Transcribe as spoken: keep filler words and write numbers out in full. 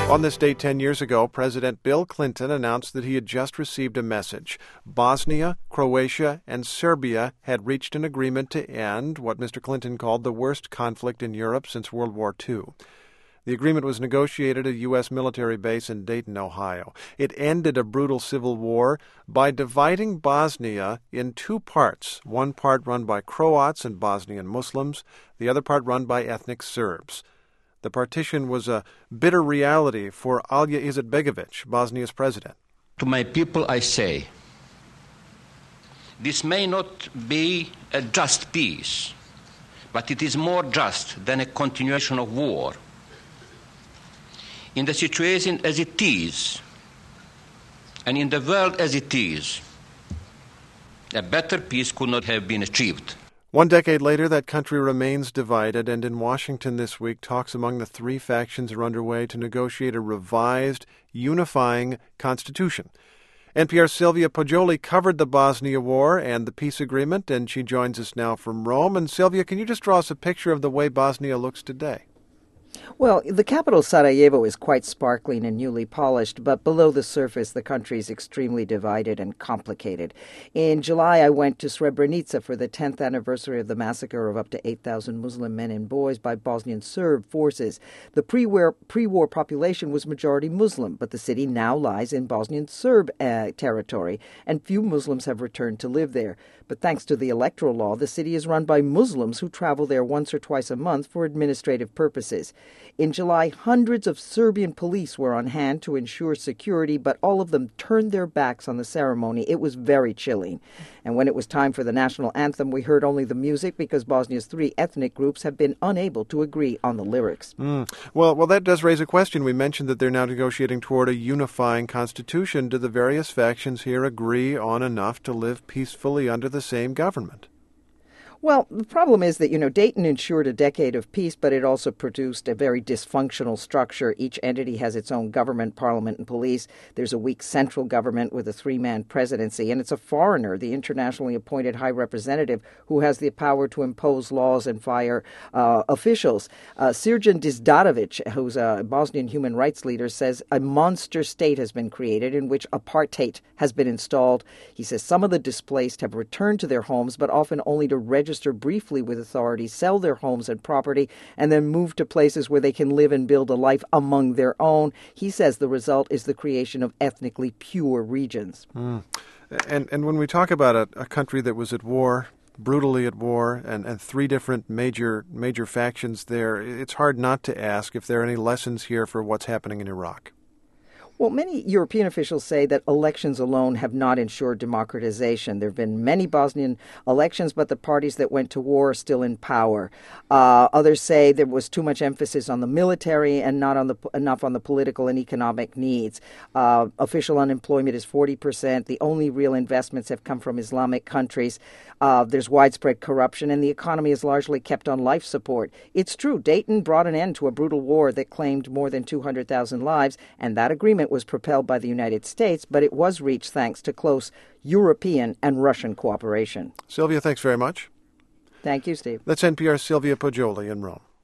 On this date ten years ago, President Bill Clinton announced that he had just received a message. Bosnia, Croatia, and Serbia had reached an agreement to end what Mister Clinton called the worst conflict in Europe since World War Two. The agreement was negotiated at a U S military base in Dayton, Ohio. It ended a brutal civil war by dividing Bosnia in two parts, one part run by Croats and Bosnian Muslims, the other part run by ethnic Serbs. The partition was a bitter reality for Alija Izetbegović, Bosnia's president. To my people I say, this may not be a just peace, but it is more just than a continuation of war. In the situation as it is, and in the world as it is, a better peace could not have been achieved. One decade later, that country remains divided, and in Washington this week, talks among the three factions are underway to negotiate a revised, unifying constitution. N P R's Sylvia Poggioli covered the Bosnia War and the peace agreement, and she joins us now from Rome. And Sylvia, can you just draw us a picture of the way Bosnia looks today? Well, the capital, Sarajevo, is quite sparkling and newly polished, but below the surface, the country is extremely divided and complicated. In July, I went to Srebrenica for the tenth anniversary of the massacre of up to eight thousand Muslim men and boys by Bosnian Serb forces. The pre-war, pre-war population was majority Muslim, but the city now lies in Bosnian Serb uh, territory, and few Muslims have returned to live there. But thanks to the electoral law, the city is run by Muslims who travel there once or twice a month for administrative purposes. In July, hundreds of Serbian police were on hand to ensure security, but all of them turned their backs on the ceremony. It was very chilling. And when it was time for the national anthem, we heard only the music because Bosnia's three ethnic groups have been unable to agree on the lyrics. Mm. Well, well, that does raise a question. We mentioned that they're now negotiating toward a unifying constitution. Do the various factions here agree on enough to live peacefully under the same government? Well, the problem is that, you know, Dayton ensured a decade of peace, but it also produced a very dysfunctional structure. Each entity has its own government, parliament, and police. There's a weak central government with a three-man presidency, and it's a foreigner, the internationally appointed high representative, who has the power to impose laws and fire uh, officials. Uh, Srđan Dizdarović, who's a Bosnian human rights leader, says a monster state has been created in which apartheid has been installed. He says some of the displaced have returned to their homes, but often only to register briefly with authorities, sell their homes and property, and then move to places where they can live and build a life among their own. He says the result is the creation of ethnically pure regions. Mm. And and when we talk about a, a country that was at war, brutally at war, and, and three different major major factions there, it's hard not to ask if there are any lessons here for what's happening in Iraq. Well, many European officials say that elections alone have not ensured democratization. There have been many Bosnian elections, but the parties that went to war are still in power. Uh, others say there was too much emphasis on the military and not on the enough on the political and economic needs. Uh, official unemployment is forty percent. The only real investments have come from Islamic countries. Uh, there's widespread corruption, and the economy is largely kept on life support. It's true, Dayton brought an end to a brutal war that claimed more than two hundred thousand lives, and that agreement was propelled by the United States, but it was reached thanks to close European and Russian cooperation. Sylvia, thanks very much. Thank you, Steve. That's N P R's Sylvia Poggioli in Rome.